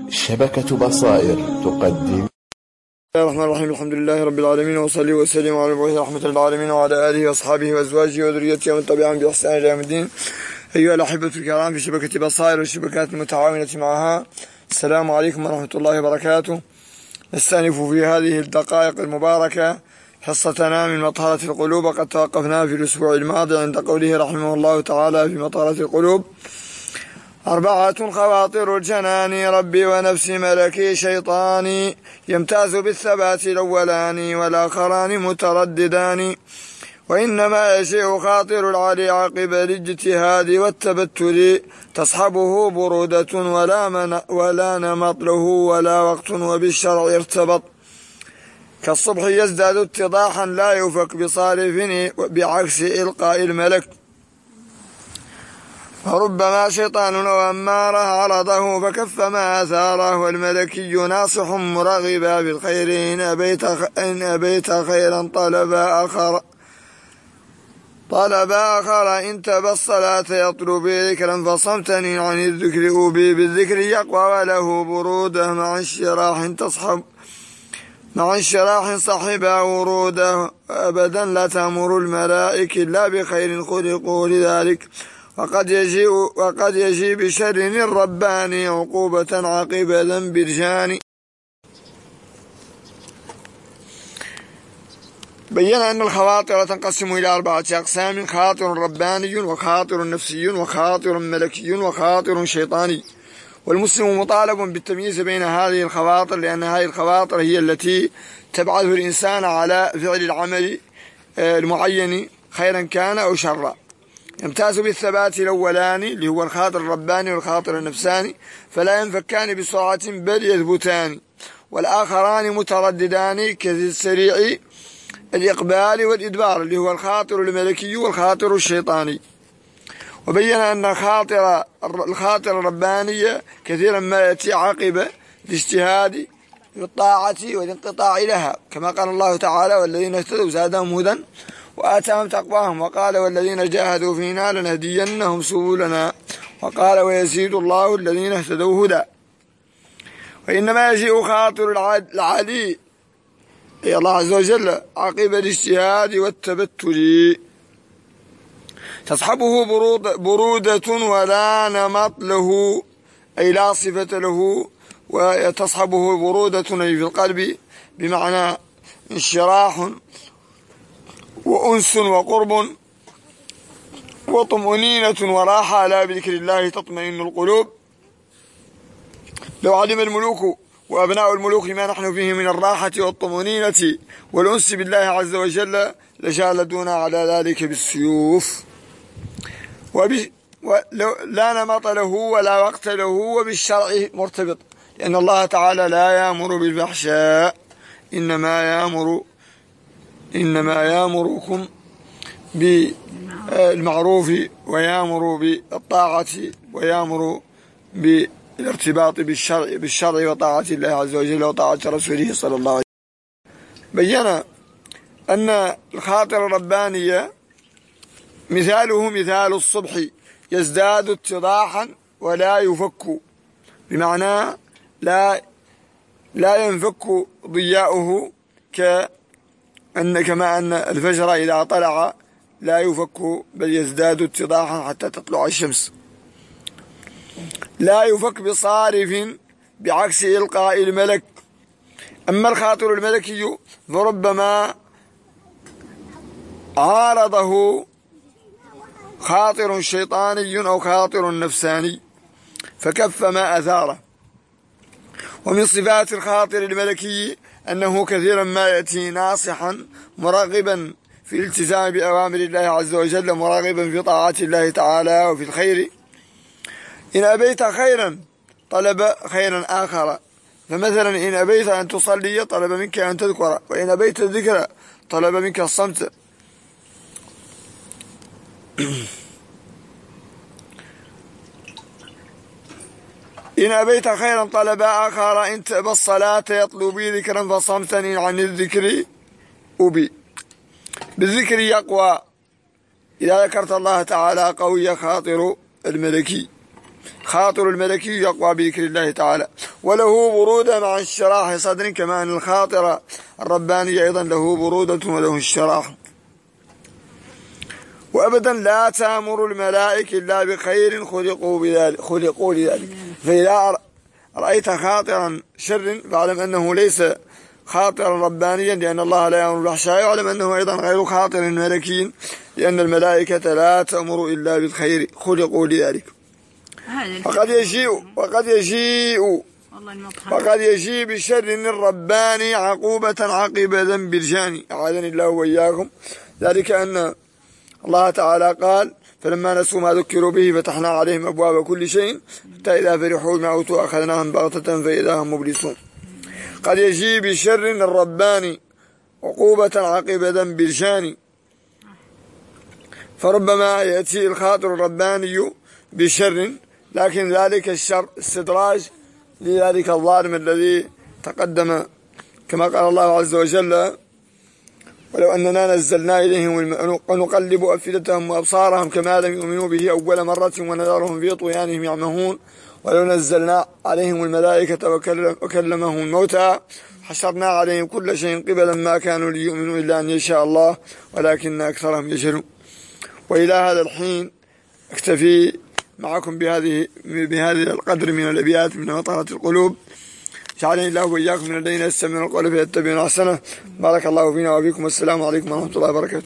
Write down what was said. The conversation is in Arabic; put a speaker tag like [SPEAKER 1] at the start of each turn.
[SPEAKER 1] شبكة بصائر تقدم.
[SPEAKER 2] بسم الله الرحمن الرحيم. الحمد لله رب العالمين، وصلي وسلم على المبعوث رحمة للعالمين وعلى آله وأصحابه وأزواجه وذريته ومن تبعهم بإحسان إلى يوم الدين. أيها الأحبة الكرام في شبكة بصائر والشبكات المتعاونة معها، السلام عليكم ورحمة الله وبركاته. نستأنف في هذه الدقائق المباركة حصتنا من مطهرة القلوب، وقد توقفنا في الأسبوع الماضي عند قوله رحمه الله تعالى في مطهرة القلوب: 4 خواطر الجنان ربي ونفسي ملكي شيطاني، يمتاز بالثبات الأولان والآخران مترددان، وإنما يشيء خاطر العلي عقب الاجتهاد والتبتل، تصحبه برودة ولا نمط له ولا وقت وبالشرع ارتبط، كالصبح يزداد اتضاحا لا يفك بصارف بعكس إلقاء الملك، فربما شيطان أو أماره عرضه فكف ما أثاره، والملكي ناصح مرغبا بالخير إن أبيت خيرا طلب آخر إن تبى الصلاة يطلب ذكرا فصمتني عن الذكر أبي، بالذكر يقوى وله برودة مع انشراح صحبا وروده، أبدا لا تأمر الملائك إلا بخير خلقوا لذلك، وقد يجي بشر الرباني عقوبة عقب ذنب الجاني. بين أن الخواطر تنقسم إلى 4 أقسام: خاطر رباني وخاطر نفسي وخاطر ملكي وخاطر شيطاني، والمسلم مطالب بالتمييز بين هذه الخواطر، لأن هذه الخواطر هي التي تبعث الإنسان على فعل العمل المعين خيرا كان أو شرا. يمتاز بالثبات الأولاني اللي هو الخاطر الرباني والخاطر النفساني، فلا ينفكان بسرعة بل يثبتان، والآخران مترددان كالسريع الإقبال والإدبار اللي هو الخاطر الملكي والخاطر الشيطاني. وبين أن الخاطر الرباني كثيرا ما يأتي عقب الاجتهاد بالطاعة والانقطاع لها، كما قال الله تعالى: والذين اهتدوا زادهم هدى وآتاهم تقواهم، وقال: والذين جاهدوا فينا لنهدينهم سبلنا، وقال: ويزيد الله الذين اهتدوا هدى. وإنما يجيء خاطر العلي أي الله عز وجل عقب الاجتهاد والتبتل، تصحبه برودة ولا نمط له أي لا صفة له، وتصحبه برودة أي في القلب بمعنى انشراح وأنس وقرب وطمأنينة وراحة، لا بذكر الله تطمئن القلوب. لو علم الملوك وأبناء الملوك ما نحن فيه من الراحة والطمأنينة والأنس بالله عز وجل لجالدونا على ذلك بالسيوف، لا نمط له ولا وقت له وبالشرع مرتبط، لأن الله تعالى لا يأمر بالفحشاء، إنما يأمركم بالمعروف ويأمر بالطاعة ويأمر بالارتباط بالشرع وطاعة الله عز وجل وطاعة رسوله صلى الله عليه وسلم. بين أن الخاطر الرباني مثاله مثال الصبح يزداد اتضاحا ولا يفك، بمعنى لا ينفك ضياؤه كما أن الفجر إذا طلع لا يفك بل يزداد اتضاحا حتى تطلع الشمس، لا يفك بصارف بعكس إلقاء الملك. أما الخاطر الملكي فربما عارضه خاطر شيطاني أو خاطر نفساني فكف ما أثاره. ومن صفات الخاطر الملكي أنه كثيرا ما يأتي ناصحا مرغبا في الالتزام بأوامر الله عز وجل، مرغبا في طاعة الله تعالى وفي الخير. إن أبيت خيرا طلب خيرا آخر، فمثلا إن أبيت أن تصلي طلب منك أن تذكر، وإن أبيت الذكر طلب منك الصمت. إن أبيت خيرا طلب آخر إن تأبى الصلاة يطلب ذكرا فصمتني عن الذكر أبي، بالذكر يقوى إذا ذكرت الله تعالى قوي خاطر الملكي، خاطر الملكي يقوى بذكر الله تعالى، وله برودة مع انشراح صدر، كما أن الخاطر الرباني أيضا له برودة وله انشراح. وأبدا لا تأمر الملائكة إلا بخير خلقوا لذلك. فإذا رأيت خاطرا شر فاعلم أنه ليس خاطرا ربانيا، لأن الله لا يأمر بالفحشاء، وعلم أنه أيضا غير خاطر ملكي، لأن الملائكة لا تأمر إلا بالخير خلقوا لذلك. وقد يجيء بشر الرباني عقوبة عقب ذنب الجاني، أعاذني الله وإياكم. ذلك أن الله تعالى قال: فلما نسوا ما ذكروا به فتحنا عليهم أبواب كل شيء حتى إذا فرحوا بما أوتوا أخذناهم بغتة فإذا هم مبلسون. قد يجيء بشر الرباني عقوبة عقب ذنب الجاني، فربما يأتي الخاطر الرباني بشر، لكن ذلك الشر استدراج لذلك الظالم الذي تقدم، كما قال الله عز وجل: ولو أننا نزلنا إليهم ونقلب أفئدتهم وأبصارهم كما لم يؤمنوا به أول مرة ونذرهم في طغيانهم يعمهون، ولو نزلنا عليهم الملائكة وكلمهم الموتى حشرنا عليهم كل شيء قبلا ما كانوا ليؤمنوا إلا أن يشاء الله ولكن أكثرهم يجهلون. وإلى هذا الحين أكتفي معكم بهذا القدر من الأبيات من مطهرة القلوب. جعلني الله وإياكم من الذين يستمعون القول فيتبعون أحسنه. بارك الله فينا وفيكم، والسلام عليكم ورحمة الله وبركاته.